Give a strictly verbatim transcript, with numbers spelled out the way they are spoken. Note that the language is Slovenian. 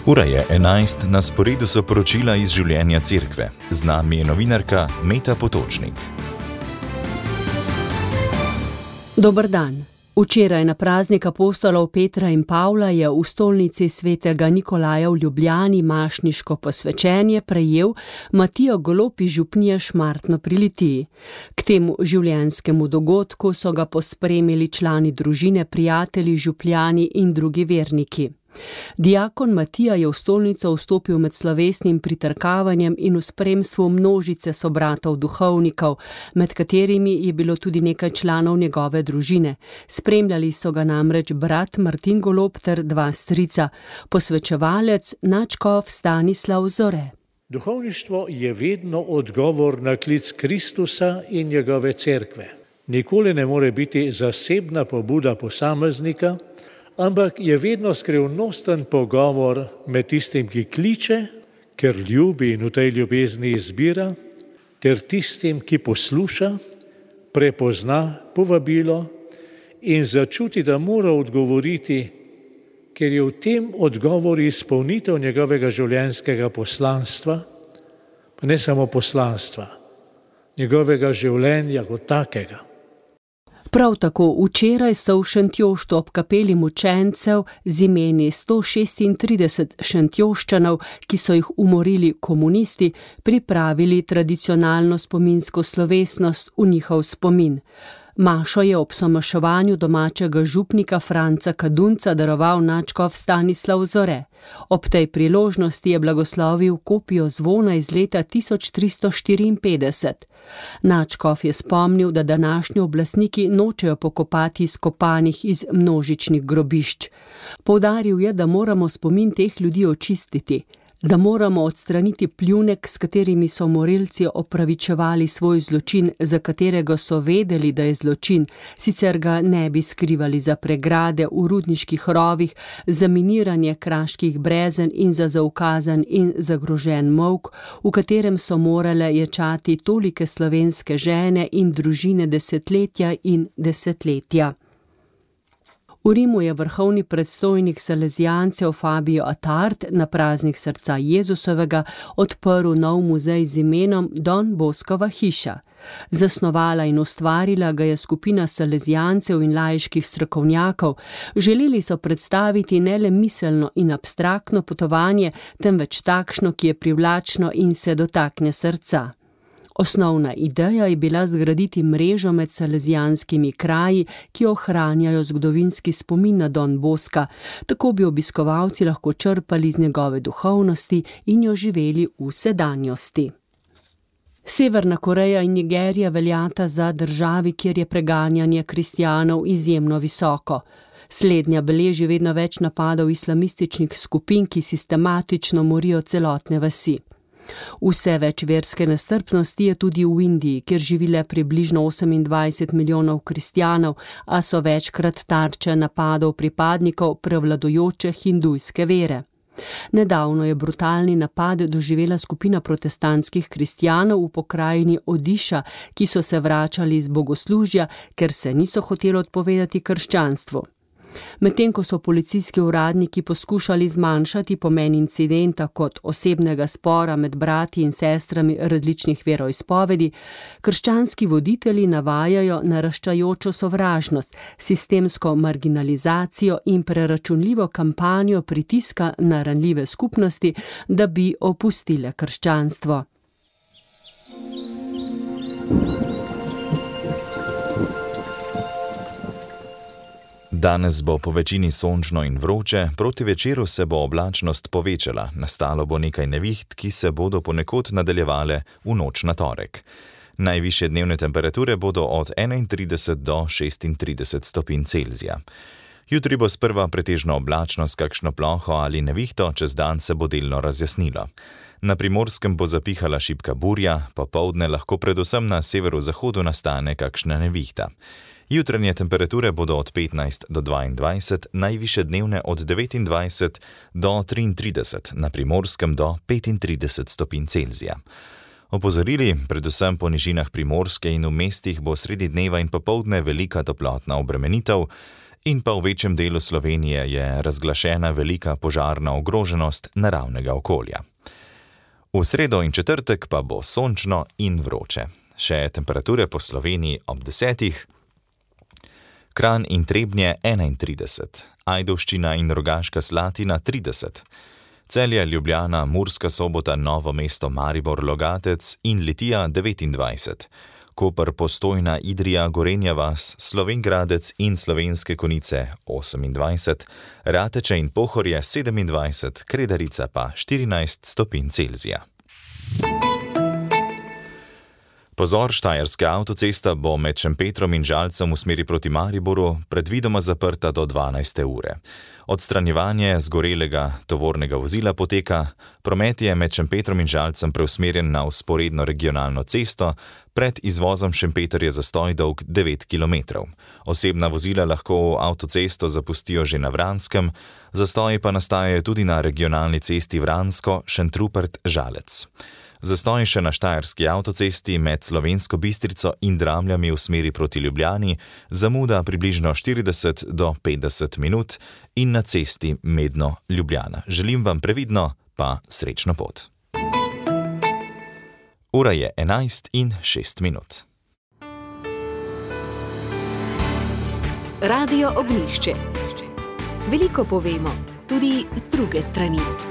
Ura je enajst, na sporedu so poročila iz življenja cerkve. Z nami je novinarka Meta Potočnik. Dober dan. Včeraj na praznik apostolov Petra in Pavla je v stolnici svetega Nikolaja v Ljubljani mašniško posvečenje prejel Matijo Golob iz župnije Šmartno pri Litiji. K temu življenjskemu dogodku so ga pospremili člani družine, prijatelji, župljani in drugi verniki. Diakon Matija je v stolnico vstopil med slovesnim pritrkavanjem in v spremstvu množice sobratov duhovnikov, med katerimi je bilo tudi nekaj članov njegove družine. Spremljali so ga namreč brat Martin Golob ter dva strica, posvečevalec nadškof Stanislav Zore. Duhovništvo je vedno odgovor na klic Kristusa in njegove cerkve. Nikoli ne more biti zasebna pobuda posameznika, ampak je vedno skrivnosten pogovor med tistim, ki kliče, ker ljubi in v tej ljubezni izbira, ter tistim, ki posluša, prepozna povabilo in začuti, da mora odgovoriti, ker je v tem odgovoru izpolnitev njegovega življenjskega poslanstva, pa ne samo poslanstva, njegovega življenja kot takega. Prav tako včeraj so v Šentjoštu ob kapeli mučencev z imeni sto šestintrideset Šentjoščanov, ki so jih umorili komunisti, pripravili tradicionalno spominsko slovesnost v njihov spomin. Mašo je ob somaševanju domačega župnika Franca Kadunca daroval nadškof Stanislav Zore. Ob tej priložnosti je blagoslovil kopijo zvona iz leta tisoč tristo štiriinpetdeset. Nadškof je spomnil, da današnji oblastniki nočejo pokopati izkopanih iz množičnih grobišč. Poudaril je, da moramo spomin teh ljudi očistiti, da moramo odstraniti pljunek, s katerimi so morilci opravičevali svoj zločin, za katerega so vedeli, da je zločin, sicer ga ne bi skrivali za pregrade v rudniških rovih, za miniranje kraških brezen in za zaukazan in zagrožen molk, v katerem so morale ječati tolike slovenske žene in družine desetletja in desetletja. V Rimu je vrhovni predstojnik salezijancev Fabio Attard na praznik srca Jezusovega odprl nov muzej z imenom Don Boskova hiša. Zasnovala in ustvarila ga je skupina salezijancev in laiških strokovnjakov. Želeli so predstaviti ne le miselno in abstraktno potovanje, temveč takšno, ki je privlačno in se dotakne srca. Osnovna ideja je bila zgraditi mrežo med salezijanskimi kraji, ki ohranjajo zgodovinski spomin na Don Boska, tako bi obiskovalci lahko črpali iz njegove duhovnosti in jo živeli v sedanjosti. Severna Koreja in Nigerija veljata za državi, kjer je preganjanje kristjanov izjemno visoko. Slednja beleži vedno več napadov islamističnih skupin, ki sistematično morijo celotne vasi. Vse več verske nestrpnosti je tudi v Indiji, kjer živi le približno osemindvajset milijonov kristjanov, a so večkrat tarče napadov pripadnikov prevladujoče hindujske vere. Nedavno je brutalni napad doživela skupina protestantskih kristjanov v pokrajini Odiša, ki so se vračali iz bogoslužja, ker se niso hoteli odpovedati krščanstvu. Medtem ko so policijski uradniki poskušali zmanjšati pomen incidenta kot osebnega spora med brati in sestrami različnih veroizpovedi, krščanski voditelji navajajo naraščajočo sovražnost, sistemsko marginalizacijo in preračunljivo kampanjo pritiska na ranljive skupnosti, da bi opustile krščanstvo. Danes bo po večini sončno in vroče, proti večeru se bo oblačnost povečala, nastalo bo nekaj neviht, ki se bodo ponekod nadaljevale v noč na torek. Najvišje dnevne temperature bodo od enaintrideset do šestintrideset stopinj Celzija. Jutri bo sprva pretežno oblačno s kakšno ploho ali nevihto, čez dan se bo delno razjasnilo. Na Primorskem bo zapihala šibka burja, popoldne lahko predvsem na severozahodu nastane kakšna nevihta. Jutranje temperature bodo od petnajst do dvaindvajset, najvišje dnevne od devetindvajset do triintrideset, na Primorskem do petintrideset stopinj Celzija. Opozorili, predvsem po nižinah Primorske in v mestih bo sredi dneva in popoldne velika toplotna obremenitev, in pa v večjem delu Slovenije je razglašena velika požarna ogroženost naravnega okolja. V sredo in četrtek pa bo sončno in vroče. Še temperature po Sloveniji ob desetih. Kranj in Trebnje enaintrideset, Ajdovščina in Rogaška Slatina trideset, Celje, Ljubljana, Murska Sobota, Novo mesto, Maribor, Logatec in Litija devetindvajset, Koper, Postojna, Idrija, Gorenja vas, Slovenj Gradec in Slovenske Konjice osemindvajset, Rateče in Pohorje sedemindvajset, Kredarica pa štirinajst stopinj Celzija. Pozor, štajerska avtocesta bo med Šempetrom in Žalcem v smeri proti Mariboru predvidoma zaprta do dvanajste ure. Odstranjevanje zgorelega tovornega vozila poteka, promet je med Šempetrom in Žalcem preusmerjen na vzporedno regionalno cesto, pred izvozom Šempeter je zastoj dolg devet kilometrov. Osebna vozila lahko avtocesto zapustijo že na Vranskem, zastoji pa nastajajo tudi na regionalni cesti Vransko-Šentrupert-Žalec. Zastoj še na štajerski avtocesti med Slovensko Bistrico in Dramljami v smeri proti Ljubljani, zamuda približno štirideset do petdeset minut in na cesti Medno-Ljubljana. Želim vam previdno, pa srečno pot. Ura je enajst in šest minut. Radio Ognjišče. Veliko povemo, tudi z druge strani.